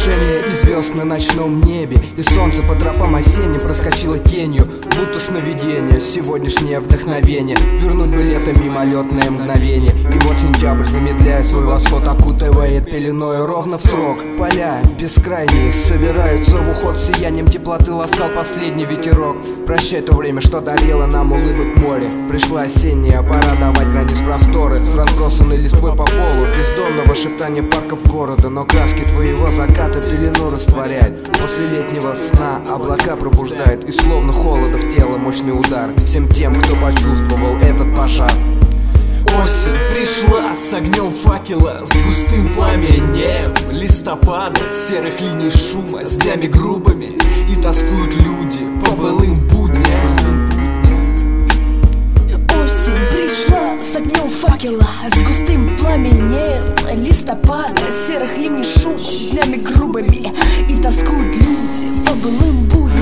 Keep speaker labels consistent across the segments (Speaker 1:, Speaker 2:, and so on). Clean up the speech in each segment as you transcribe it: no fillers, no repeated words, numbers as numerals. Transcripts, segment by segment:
Speaker 1: отражение и звезд на ночном небе, и солнце по тропам осенним проскочило тенью, будто сновидение, сегодняшнее вдохновение. Вернуть бы лето мимолетное мгновение. И вот сентябрь, замедляя свой восход, окутывает пеленой ровно в срок. Поля бескрайние собираются в уход, сиянием теплоты ласкал последний ветерок. Прощай то время, что дарило нам улыбок море. Пришла осенняя пора давать границ просторы, с разбросанной листвой по полу, бездонного шептания парков города. Но краски твоего заката пелену растворяет. После летнего сна облака пробуждает, и словно холода в тело мощный удар всем тем, кто почувствовал этот пожар.
Speaker 2: Осень пришла с огнем факела, с густым пламенем листопада, серых линий шума, с днями грубыми, и тоскуют люди по былым будням.
Speaker 3: Осень пришла с огнем факела, с густым пламенем листопада, серых линий шума, с днями грубыми, и тоскуют люди по былым будням.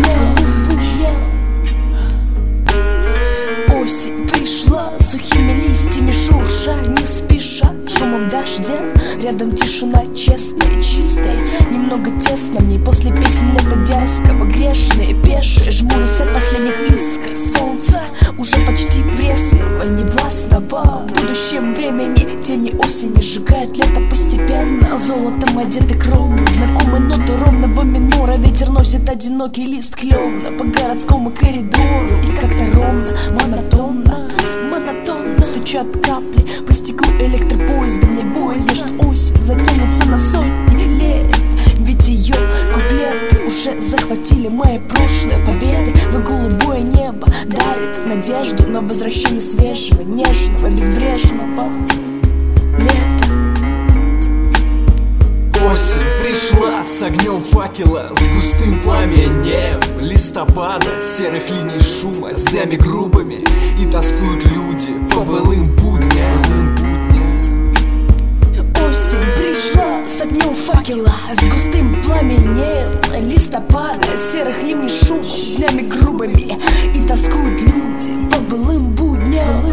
Speaker 3: Осень пришла сухими листьями шурша, не спеша, шумом дождя. Рядом тишина честная, чистая, немного тесно мне после песен лета дерзкого. Грешные, пешие, жмурюсь от последних искр солнца, уже почти пресного, невластного. В будущем времени тени осени сжигают лето постепенно, золотом одеты кровно. Знакомые ноты ровного минора, ветер носит одинокий лист клёвно по городскому коридору. И как-то ровно, монотонно стучат капли по стеклу электропоезда. Мне боязно, что осень затянется на сотни лет, ведь ее куплеты уже захватили мои прошлые победы. Но голубое небо дарит надежду на возвращение свежего, нежного, безбрежного лета.
Speaker 2: Осень пришла с огнем факела, с густым пламенем листопада, серых линий шума, с днями грубыми, и тоскуют люди по былым будням.
Speaker 3: Осень пришла с огнем факела, с густым пламенем листопада, серых линий шума, с днями грубыми, и тоскуют люди по былым будням.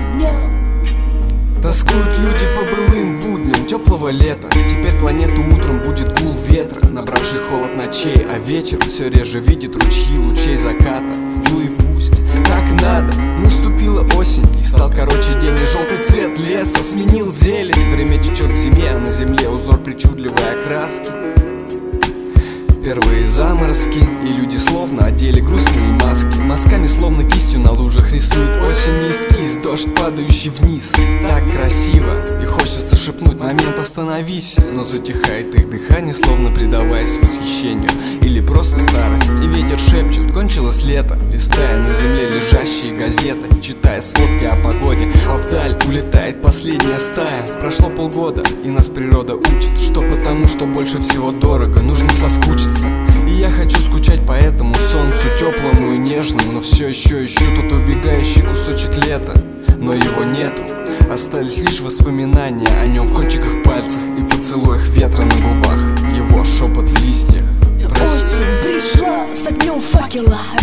Speaker 2: Тоскуют люди по былым будням теплого лета. Теперь планету утром будет гул ветра, набравший холод ночей, а вечер все реже видит ручьи лучей заката. Ну и пусть, так надо. Наступила осень, и стал короче день, и желтый цвет леса сменил зелень. Время течет к зиме, а на земле узор причудливой окраски. Первые заморозки, и люди словно одели грустные маски. Мазками словно кистью на лужах рисует осень эскиз, дождь, падающий вниз. Так красиво, и хочется шепнуть: момент, остановись. Но затихает их дыхание, словно предаваясь восхищению или просто старость. И ветер шепчет: кончилось лето, листая на земле лежащие газеты, читая сводки о погоде, а вдаль улетает последняя стая. Прошло полгода, и нас природа учит, что потому, что больше всего дорого, нужно соскучиться. И я хочу скучать по этому солнцу теплому и нежному, но все еще ищу тот убегающий кусочек лета. Но его нету, остались лишь воспоминания о нем в кончиках пальцев и поцелуях ветра на губах, его шепот в листьях.
Speaker 3: Осень пришла с огнем факела,